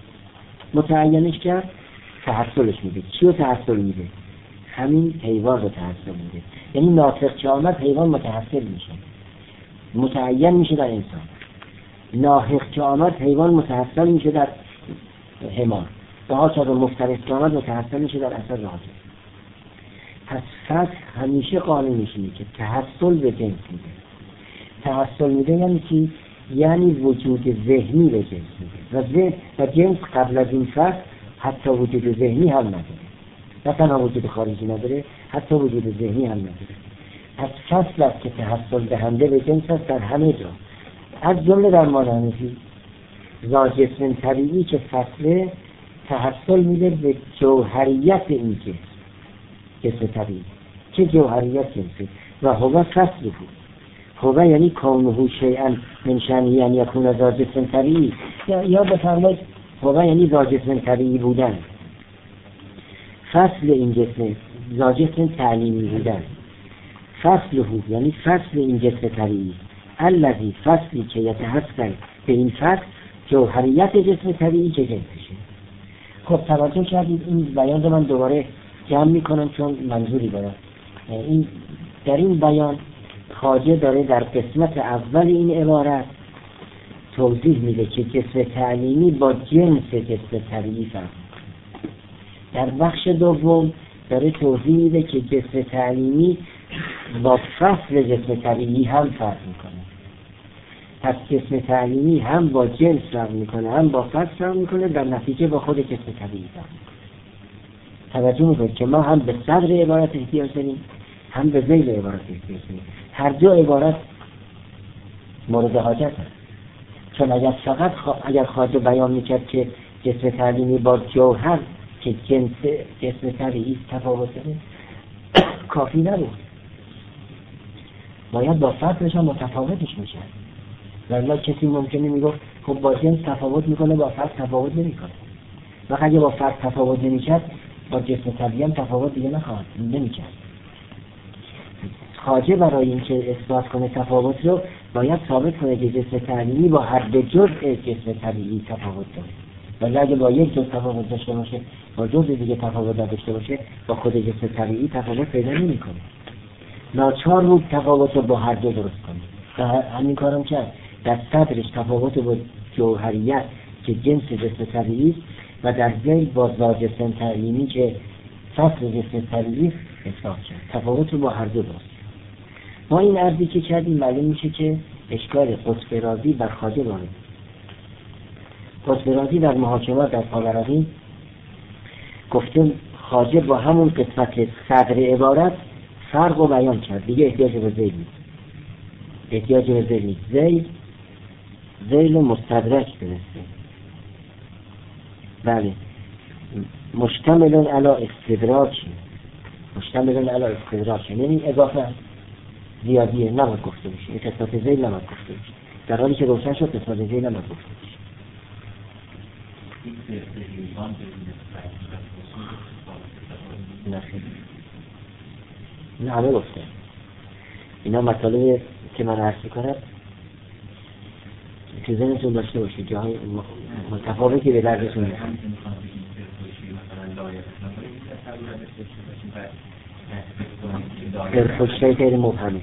متعینش کرد تحصلش میده. چی رو تحصل میده؟ همین حیوان رو تحصل میده. یعنی ناطق که آمد حیوان متحصل میشه، متعین میشه در انسان. ناحق که آمد حیوان متحصل میشه در حمار. به حال مفترس که آمد متحصل میشه در اثر راجع. پس فصل همیشه قانونش اینه که تحصل به جنس میده. تحصل میده یعنی چی؟ یعنی وجود ذهنی به جنس میده. و جنس قبل از این فصل حتی وجود ذهنی هم نداره. نه تنها وجود خارجی نداره، حتی وجود ذهنی هم نداره. پس فصل است که تحصل دهنده به جنس است در همه جا، از جمله در مانعنفی. ذا جسم طبیعی که فصله تحصل میده به جوهریت این جسم طبیعی که جوهریت جنسه. و هو فصل بود. هو یعنی کونه شیئا من شأنه ان یکون ذا جسم طبیعی، یا بفرمایید هو یعنی ذا جسم طبیعی بودن. فصل این جسم ذا جسم تعلیمی بودن. فصل هو یعنی فصل این جسم طبیعی. الذی فصلی که یتحصل به این فصل جوهریت جسم طبیعی که جنسشه. خب توجه کردید این بیان رو من دوباره جمع میکنم چون منظوری دارم. در این بیان خواجه داره در قسمت اول این عبارت توضیح میده که جسم تعلیمی با جنس جسم طبیعی فرق. در بخش دوم داره توضیح میده که جسم تعلیمی با فصل جسم طبیعی هم فرق میکنه. پس جسم تعلیمی هم با جنس فرق میکنه هم با فصل فرق میکنه، در نتیجه با خود جسم طبیعی فرق میکنه. توجه میکنید که ما هم به صدر عبارت احتیاج داریم هم به ذیل عبارت احتیاج داریم. هر دو عبارت مورد حاجت هست. چون اگر خواجه بیان میکرد که جسم تعلیمی با جوهر که جنس جسم طبیعی تفاوت داره کافی نبود، باید با فصلش هم متفاوتش میشه. ولی کسی ممکنه میگفت خب با جنس تفاوت میکنه با فصل تفاوت نمیکنه. وقتی اگه با فصل تفاوت نمیکرد با جسم طبیعی هم تفاوت دیگه نمیکرد. خواجه برای اینکه اثبات کنه تفاوت رو باید ثابت کنه که جسم تعلیمی با هر دو جزء جسم طبیعی تفاوت داره. ولی اگه با یک جزء تفاوت داشته باشه با جزء دیگه تفاوت نداشته باشه با خود جسم طبیعی تفاوت پیدا نمیکنه. ناچار بود تفاوت رو با هر دو درست کنه. و همین کارم کرد. در صدرش تفاوت با جوهریت که جنس جسم طبیعی است و در ذیل با ذات جسم تعلیمی که فصل جسم طبیعی اثبات کرد. تفاوت رو با هر دو درست. ما این عرضی که کردیم معلوم میشه که اشکال قطب‌رازی بر خواجه وارد. قطب‌رازی در محاکمات در طبرانی گفتیم خواجه با همون قسمت صدر عبارت فرق و بیان کرد، دیگه احتیاج به ذیل نیست. احتیاج به ذیل نیست. ذیل مستدرک برسه. بله مشتمل علی استدراک یعنی اضافه زیادیه نباید گفته بشه. این قسمت ذیل نباید گفته بشه، در حالی که روشن شد قسمت ذیل نباید گفته بشه. نه همه گفته. اینا مطالبه که من عرض میکنم که ذهنتون داشته باشید، جاهای متفاوتی به دردتون میخواد. سرفشته غیر مبهمه.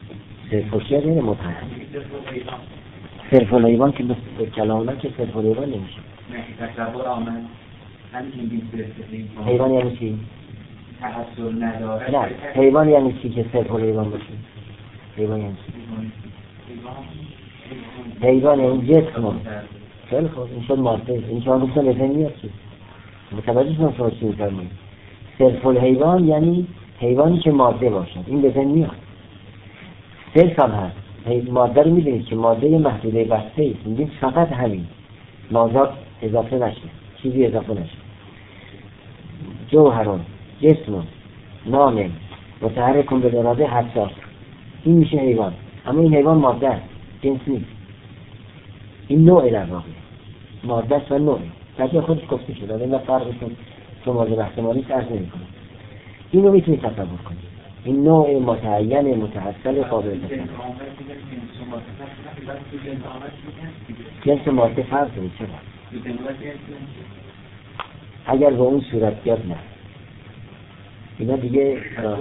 سرفالایوان که به کلامه که سرفالایوان نمیشه. تصور آمد همین بین حیوان یعنی چی؟ تحصل نداره. نه حیوان یعنی چی که سرفالایوان باشه؟ حیوان یعنی چی؟ حیوان یعنی جسم. خیلی خوب این شد ماده. این شما بکنه به ذهن میاد چی؟ متوجه شما شما چی میفرمایید؟ سرفالایوان یعنی حیوانی که ماده باشد. این به ذهن میاد. سلف هم هست. ماده رو میدونید که ماده محدوده بسته است. میگیم فقط همین. مازاد اضافه نشه. چیزی اضافه نشه. جوهرون، جسمون، نامن، متحرکون به اراده حساس. این میشه حیوان. اما این حیوان ماده است. جنس نیست. این نوع در واقع. ماده است و نوع. در خودش گفته شده. این فرقشون تو مورد بحث ما نیست عرض نمی‌کنم. اینو میتونید تصور کنید. این نوع متعین متحصل قابل تصور. جنس ماده فرق میشه. اگر به اون صورت بیاد نه. اینا دیگه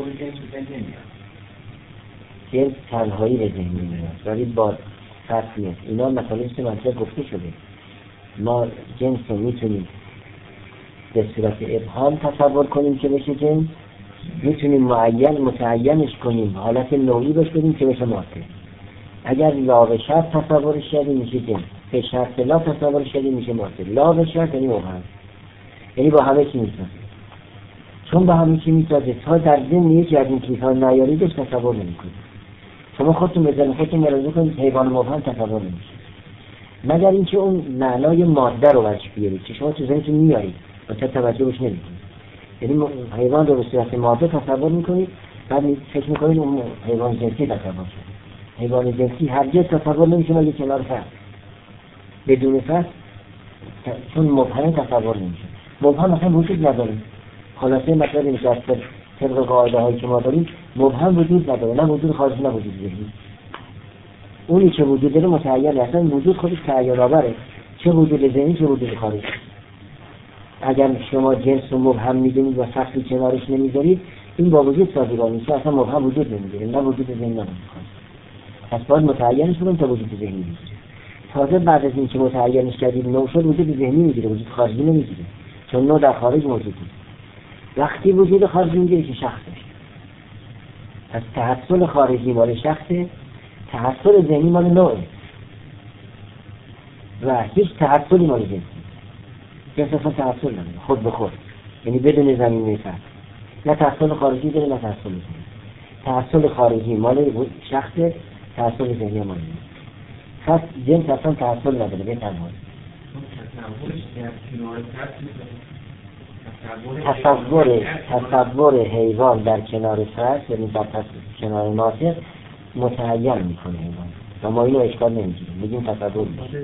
جنس تنهایی به ذهن میاد ولی با فرق نیست. اینا مثلا که منطقه گفته شده. ما جنس رو میتونیم به صورت ابهام تصور کنیم که بشه جنس، میتونیم متعینش کنیم حالت نوعی بش بدیم که بشه ماده. اگر لا به شرط تصورش کردیم میشه جنس، به شرط لا تصورش کردیم میشه ماده. لا به شرط یعنی مبهم، یعنی با همه چی میسازه. چون با همه چی میسازه تا در ذهن یکی از این چیزها نیاریدش تصور نمیکنید. شما خودتون به ذهن خودتون ملاحظه کنید حیوان مبهم تصور نمیشه مگر اینکه اون معنای ماده رو برش بیارید که شما تو ذهنتون میارید و تا توجهش نمیکنید. یعنی حیوان رو به صورت ماده تصور میکنید بعد فکر میکنید اون حیوان جنسی تصور شده. حیوان جنسی هرگز تصور نمیشه مگه کنار فرد. بدون فرد چون مبهم تصور نمیشه. مبهم اصلا وجود نداره. خلاصه مطلب این که طبق قاعده هایی که ما داریم مبهم وجود نداره، نه وجود خارجی نه وجود ذهنی. اونی که وجود داره متعینه، اصلا وجود خودش تعین آوره، چه وجود ذهنی چه وجود خارجی. اگر شما جنس رو مبهم میدونید و فصلی کنارش نمیذارید این با وجود سازگار میشه، اصلا مبهم وجود نمیگیره، نه وجود ذهنی نه وجود خارجی. پس باید متعینش کنیم تا وجود ذهنی میگیره. تازه بعد از اینکه متعینش کردید نو شد وجود ذهنی میگیره، وجود خارجی نمیگیره، چون نو در خارج موجود نیست. وقتی وجود خارجی میگیره که شخص داشته. پس تحصل خارجی مال شخصه، تحصل ذهنی مال نوعه و هیچ تحصلی مال جنسی. جنس اصلا تحصل نداره خود به خود، یعنی بدون زمینه فرد. نه تحصل خارجی داره نه تحصل ذهنی. تحصل خارجی مال شخصه، تحصل ذهنی مال نوعه. خاص جنس اصلا تحصل نداره به تنهایی. تصور حیوان در کنار فرد یعنی در کنار ناطق متعین میکنه حیوان و ما اینو اشکال نمیگیریم، میگیم تصور میشه.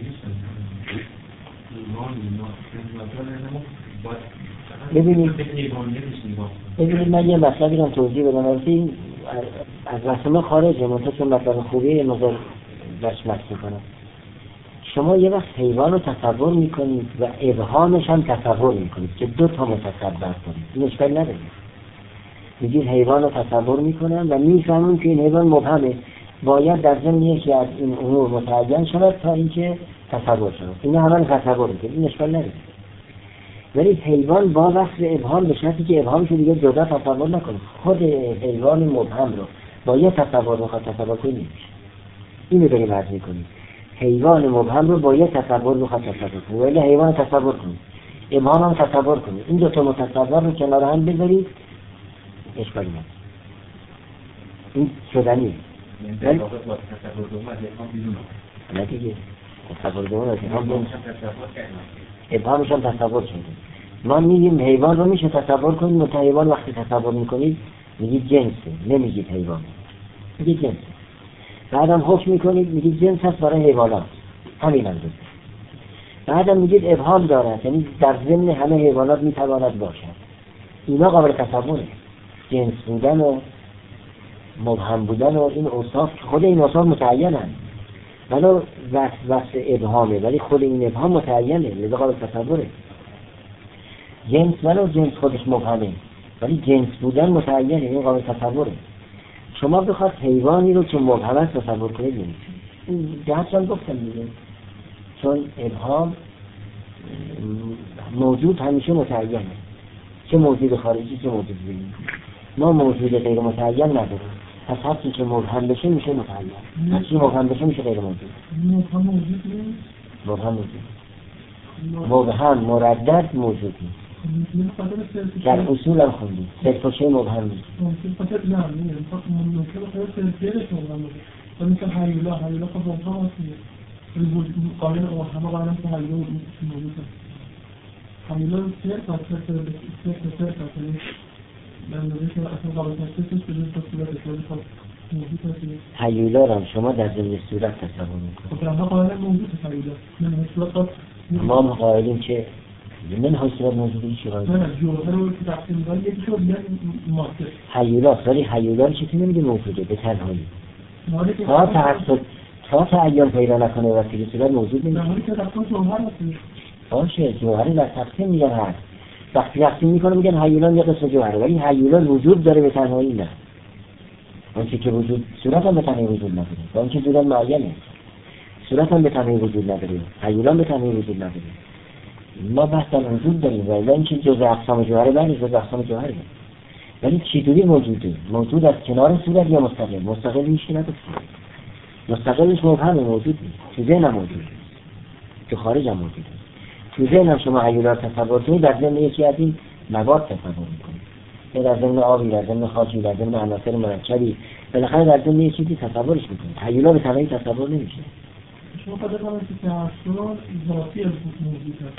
ببینید من یه مطلبی رو توضیح بدم. این از رسمه خارجه، منطقه چون مطلب خوبیه یه مقدار درش مکس میکنم. شما یه وقت حیوان رو تصور میکنید و ابهامش هم تصور میکنید که دو تا متصور کنید، این اشکال نداره. میگید حیوان رو تصور میکنم و میفهمم که این حیوان مبهمه، باید در ضمن یکی از این امور متعین شود تا اینکه تصور شود. این همه تصور میکنید، این اشکال نداره. ولی حیوان با وصف ابهام به شرطی که ابهامش دیگه جدا تصور نکنید. خود حیوان مبهم رو با یه تصور بخواد تصور کنید نمیشه. اینو داریم عرض میکنیم. حیوان مبهم رو با یه تصور بخواد تصور کنید، ولی حیوان تصور کنید، ابهام هم تصور کنید. این دو تا متصور رو کنار هم بذارید اشکالی نداره. این شدنیه. یعنی با تصور دوم از ابهام بیرون نه دیگه. تصور دوم از ابهامش هم تصور شده. ما میگیم حیوان رو میشه تصور کنید، منتها حیوان وقتی تصور میکنید میگید جنسه، نمیگید حیوان، میگید جنسه. بعدم حکم میکنید میگید جنس هست برای حیوانات، همین هم دوست. بعدم میگید ابهام دارد، یعنی در ضمن همه حیوانات میتواند باشد. اینا قابل تصوره. جنس بودن و مبهم بودن و این اوصاف، خود این اوصاف متعینن، ولو وصف ابهامه ولی خود این ابهام متعینه، لذا قابل تصوره. جنس ولو جنس خودش مبهمه ولی جنس بودن متعینه، این قابل تصوره. شما بخواد حیوانی رو که مبهم است تصور کنید نمیشه. این جهتشان گفتم دیگه، چون ابهام موجود همیشه متعینه، چه موجود خارجی چه موجود ذهنی. ما موجود غیر متعین نداریم، پس هرچی که مبهم بشه میشه متعین، هرچی مبهم بشه میشه غیر موجود. مبهم موجود، مبهم مردد موجود نیست. در اصول هم خوندیم سرپاشه مبهم نیست. نه مثل حیولا خب مبهم هست، قانون همه قانون که حیولا موجود هست. حیولا سر حیولا رو شما در ضمن صورت تصور میکنید. ما قائلیم که من حیثیت موجودی چی قائلیم؟ نه جوهر رو که تقسیم داریم یکی شد بیان ماده حیولا، ولی حیولا رو چطور نمیگه موجوده به تنهایی تا تعین پیدا نکنه و فیلی صورت موجود نمیشه. نمانی که تقسیم جوهر هست باشه، جوهری در تقسیم میگن هست، وقتی تقسیم میکنه میگن حیولا یه قسم جوهره، ولی حیولا وجود داره به تنهایی نه. اون که وجود صورت هم به تنهایی وجود نداره، با اینکه صورت معینه، صورت هم به تنهایی وجود نداره، حیولا به تنهایی وجود نداره. ما بحث در وجود داریم، ولی اینکه جزء اقسام جوهره بله جزء اقسام جوهره، ولی چطوری موجوده؟ موجود از کنار صورت یا مستقل میشه نداره. مستقلش مبهمه، موجود نیست، تو ذهن موجود نیست، تو خارج هم موجود نیست. تو ذهن شما حیولا تصور کنید، در ضمن یکی از این مواد تصور میکنید، یا در ضمن آبی، در ضمن خاکی، در ضمن عناصر مرکبی، بالاخره در ضمن یه چیزی تصورش میکنید. حیولا به تنهایی تصور نمیشه. شما قدر کنید که تحصیل ذاتی از موجود هست،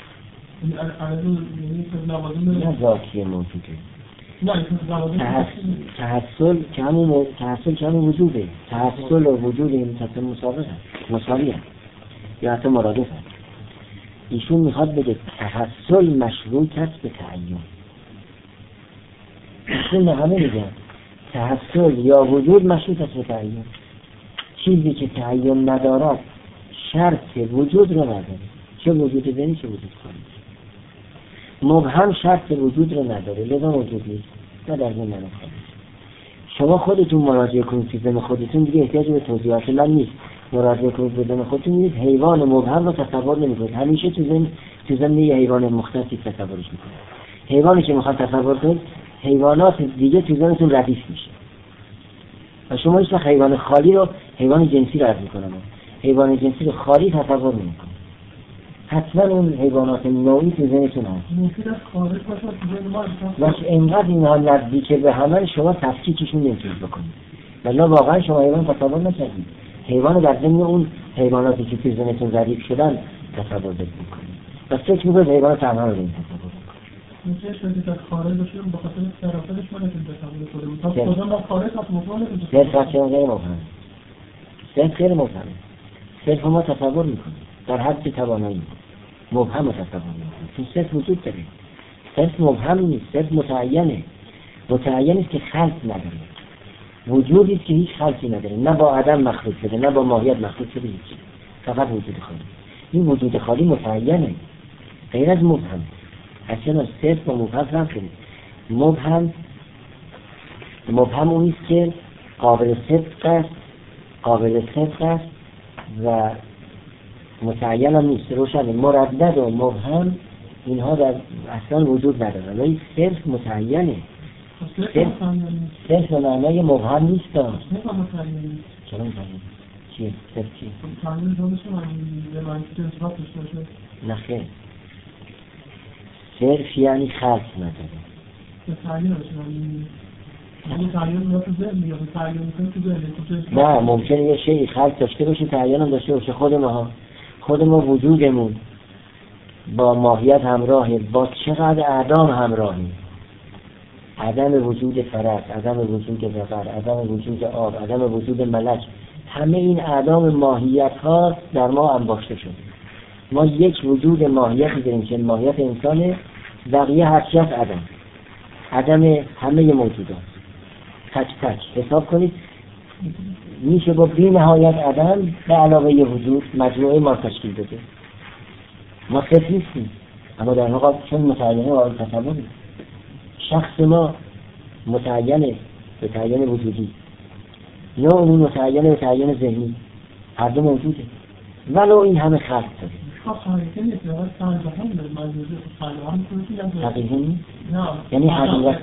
نه ذاتی موجوده، تحصل که همون وجوده. تحصل و وجود این متصل مساوی هست یا حتی مرادف هست. ایشون میخواد بگه تحصل مشروط است به تعین. ایشون همه میگن تحصل یا وجود مشروط است به تعین. چیزی که تعین ندارد شرط وجود رو نداره، چه وجود ذهنی چه وجود خارجی. مبهم شرط وجود رو نداره، لذا موجود نیست، نه در ذهن من خارج. شما خودتون مراجعه کنید که ذهن خودتون دیگه احتیاج به توضیحات من نیست. مراجعه کنید به ذهن خودتون می‌بینید حیوان مبهم رو تصور نمی‌کنید، همیشه تو ذهن یه حیوان مختصی تصورش می‌کنید. حیوانی که میخواد تصور کنید، حیوانات دیگه تو ذهنتون ردیف میشه و شما هیچ حیوان خالی رو، حیوان جنسی رو عرض میکنم، حیوان جنسی رو خالی تصور نمیکنید. حتما اون حیوانات نوعی تو ذهنتون هست. ممکن است خارج باشه تو ذهن ما. باشه اینقدر اینها نزدیکه به همه شما تفکیکشون نمیتونید بکنید. ولی واقعا شما حیوان تصور نکردید. حیوان در ضمن اون حیواناتی که تو ذهنتون ردیف شدن تصور میکنید. و فکر میکنید حیوان تنها رو تصور میکنید. میشه شدید از خارج باشه به خاطر شرافتش ما نتون تصور کنیم. تا خدا ما خارج از مفهوم نتون تصور غیر مفهوم. صرف غیر مفهوم. صرف ما تصور میکنیم در حد توانایی. مبهم رو تصور میکنیم. تو صرف وجود داره. صرف مبهم نیست، صرف متعینه. متعین است که خلق نداره. وجودی است که هیچ خلقی نداره. نه با عدم مخلوق شده، نه با ماهیت مخلوق شده، هیچ. فقط وجود خالی. این وجود خالی متعینه. غیر از مبهم. اصلا صرف با مبهم فرق کنید. مبهم اونی است که قابل صدق است و متعین هم نیست. روشن مردد و مبهم اینها در اصلا وجود ندارن، ولی صرف متعینه. صرف معنای مبهم نیست. چرا متعین؟ چیه؟ صرف چیه؟ متعین جانشون یه معنی که انصراف داشته باشه؟ نه خیر، صرف یعنی خلق نداره. متعین نه ممکنه یه شیء خلق داشته باشه، تعین هم داشته باشه. خود ما وجودمون با ماهیت همراهه، با چقدر اعدام همراهه. عدم وجود فرس، عدم وجود وقر، عدم وجود آب، عدم وجود ملک، همه این اعدام ماهیت ها در ما انباشته شده. ما یک وجود ماهیتی داریم که ماهیت انسانه، بقیه هرچی هست عدم همه موجودات. تک حساب کنید میشه با بی نهایت عدم به علاوه وجود مجموعه ما تشکیل بده. ما صرف نیستیم، اما در واقع چون متعینه و تصوری شخص ما متعینه به تعین وجودی، یا اون متعینه به تعین ذهنی، هر دو موجوده ولو این همه خلق داره. حقیقی نیست؟ یعنی حقیقت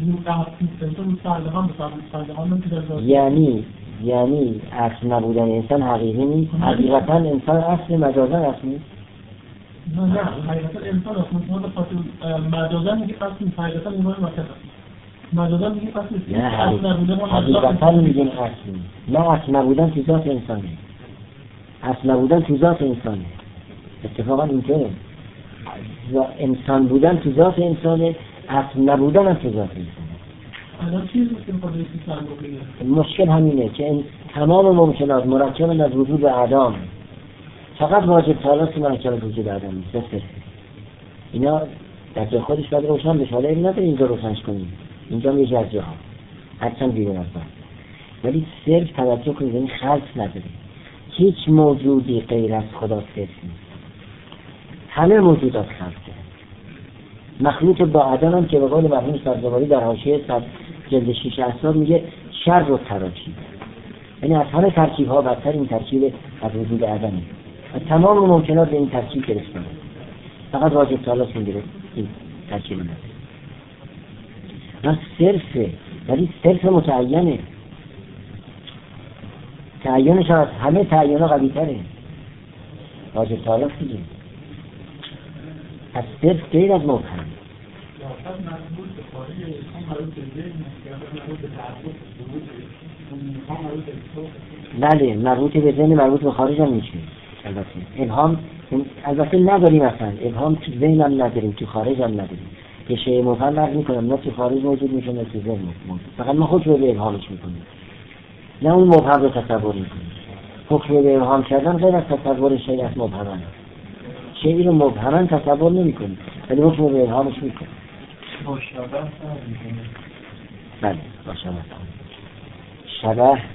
یعنی اصل نبودن انسان حقیقی نیست. حقیقتا انسان اصل مجازا اصل نیست. نه حقیقتا انسان اصل مجازا میگه اصل نیست. حقیقتا ایمان واسطه مجازا میگه اصل نیست. نه حقیقتا میگن اصل نیست. نه اصل نبودن تو ذات انسانه. اصل نبودن تو ذات انسانه. اتفاقا اینطوره. انسان بودن تو ذات انسانه، اصل نبودن هم تو ذات انسانه. الان چیزی که میخواد مشکل همینه که این تمام ممکنات مرکب از وجود و عدم، فقط واجب تالاست مرکب از وجود و عدم نیست. بس اینا در جای خودش باید روشن بشه. حالا این نداره اینجا روشنش کنیم، اینجا میشه از جاها هرچند بیرون از بحث، ولی صرف توجه کنید این خلق نداره. هیچ موجودی غیر از خدا صرف نیست. همه موجودات خلقه. مخلوط با عدم هم که به قول مرحوم سبزواری در حاشیه جلد 6 اسرار میگه شر و تراکیب، یعنی از همه ترکیب ها بدتر این ترکیب از وجود عدمه و تمام ممکنات به این ترکیب گرفتن. فقط واجب تالاست میگیره این ترکیب نداره. نه صرفه، ولی صرف متعینه. تعینش از همه تعین ها قوی تره. واجب تالاست دیگه از صرف غیر از مبهم. بله مربوط به ذهن، مربوط به خارج هم میشه. البته ابهام البته نداریم، اصلا ابهام تو ذهن هم نداریم، تو خارج هم نداریم. یه شیء مبهم نقل میکنم، نه تو خارج موجود میشه نه تو ذهن موجود، فقط ما خود رو به ابهامش میکنیم، نه اون مبهم رو تصور میکنیم. حکم به ابهام کردن غیر از تصور شیء از مبهمه. شیئی رو مبهما تصور نمی‌کنی ولی حکم به ابهامش می‌کنی. بله با شبه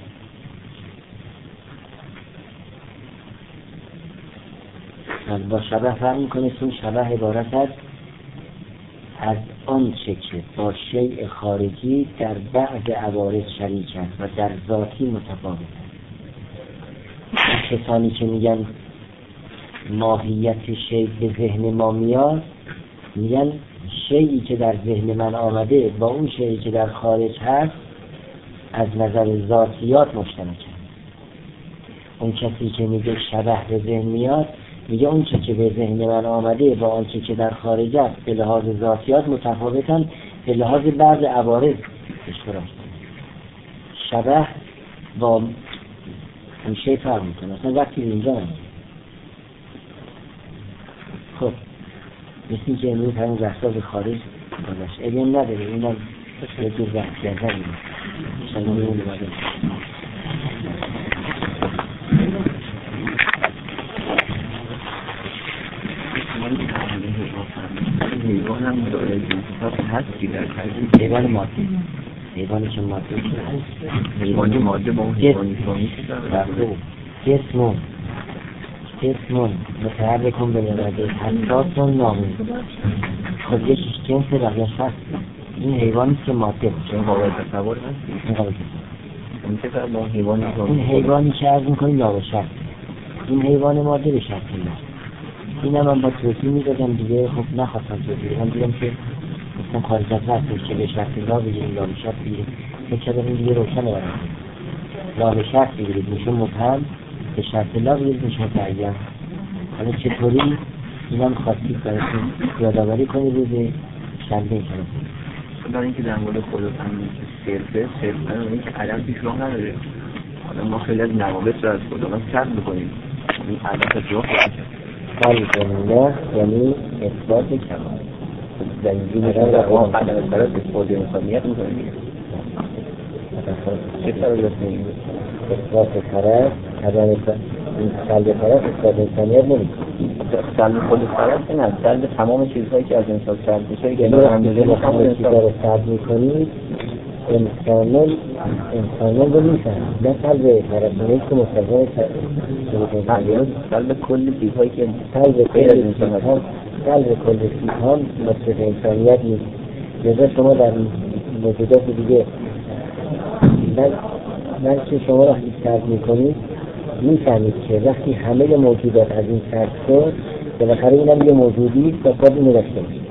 با شبه فرق می‌کنه. چون شبه عبارت است از آنچه که با شیء خارجی در بعض عوارض شریک است و در ذاتی متفاوت است. کسانی که میگن ماهیت شیء به ذهن ما میاد، میگن شیئی که در ذهن من آمده با اون شیئی که در خارج هست از نظر ذاتیات مشترکه. اون کسی که میگه شبح به ذهن میاد میگه اون چه که به ذهن من آمده با اون چه که در خارج است به لحاظ ذاتیات متفاوتن، به لحاظ بعض عوارض اشتراک دارن. شبح با اون شی فرق میکنه. مثلا وقتی اینجا نمید خب مثل که امروز همون رفتار به خارج گذاشت اگه نداره این هم یه دور وقت کردن حیوان هم داره جنسات هستی در تجریب حیوان مادی، حیوانی که مادی حیوانی ماده با اون حیوانی فامی جسمون متحرکون به نرده حساسون نامون. خب یکیش جنس بقیش هست. این حیوانی که ماده چون قابل تصور هست این قابل اون که با حیوانی این حیوانی که عرض میکنیم نابشر، این حیوان ماده به شرط الله. این هم با توضیح میدادم دیگه، خب نخواستم توضیح هم دیدم که مثلا خارج از وقت که به شرط الله بگیریم لا به شرط بگیریم فکر کردم این دیگه روشنه برام. لا به شرط بگیرید میشه مبهم، به شرط الله بگیرید میشه تعیین. حالا چطوری این هم خواستید براتون یادآوری کنید روز شنبه کنید. خدا اینکه در مورد خودت هم صرفه این که عدم پیش راه نداره. حالا ما خیلی از نوابط رو از خدا سرد بکنیم این عدم جا خالی کنیم یعنی اثبات کمال در اینجوری میگن ما قدم سرات اثبات انسانیت میکنیم چه سر دستیم اثبات فرد عدم سلب فرد اثبات انسانیت نمیکنیم. سلب خود فرد نه، سلب تمام چیزهایی که از انسان سلب میشه یعنی وقتی که تمام چیزها رو سلب میکنید انسانان رو میفهمید نه سلب فرد که مستقیم سلب کل چیزهایی که سلب کل چیزها مصرف انسانیت نیست. لذا شما در موجودات دیگه که شما را سلب میکنید میفهمید که وقتی همه موجودات از این سلب شد بالاخره اینم یه موجودی و باید اینو داشته باشید.